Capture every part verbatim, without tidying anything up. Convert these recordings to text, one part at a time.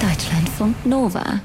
Deutschlandfunk Nova.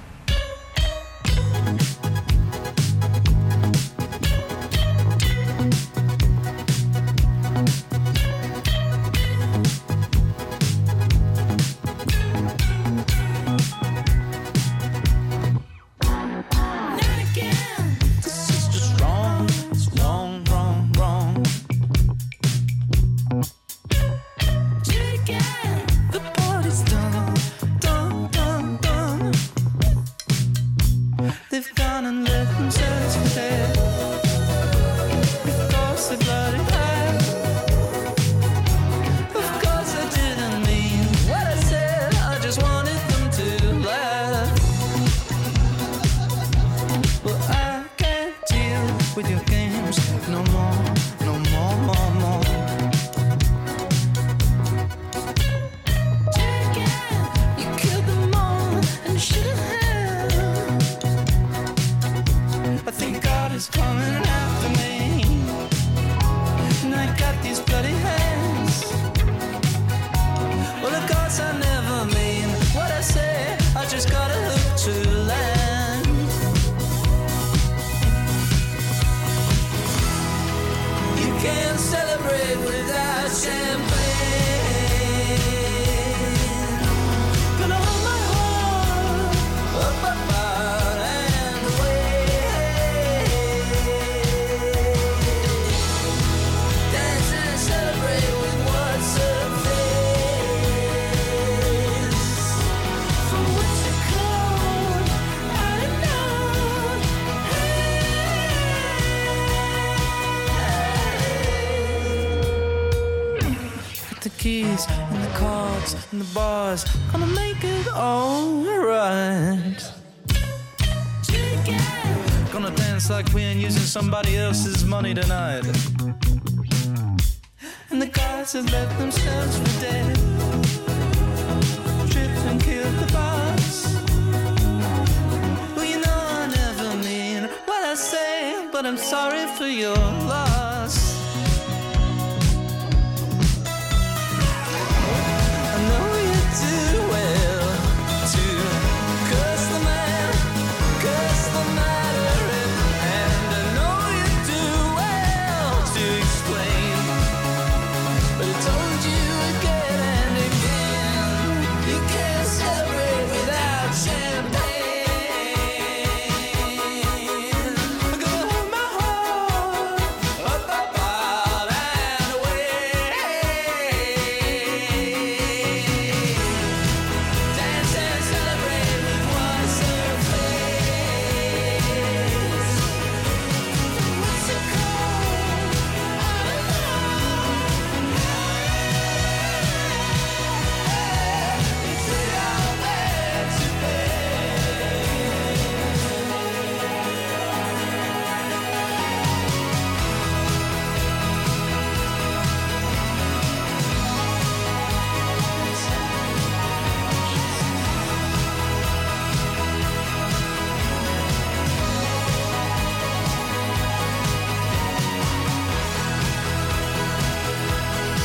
And the cards and the bars gonna make it all right. Gonna dance like we ain't using somebody else's money tonight. And the guys have left themselves for dead, tripped and killed the boss. Well, you know I never mean what I say, but I'm sorry for your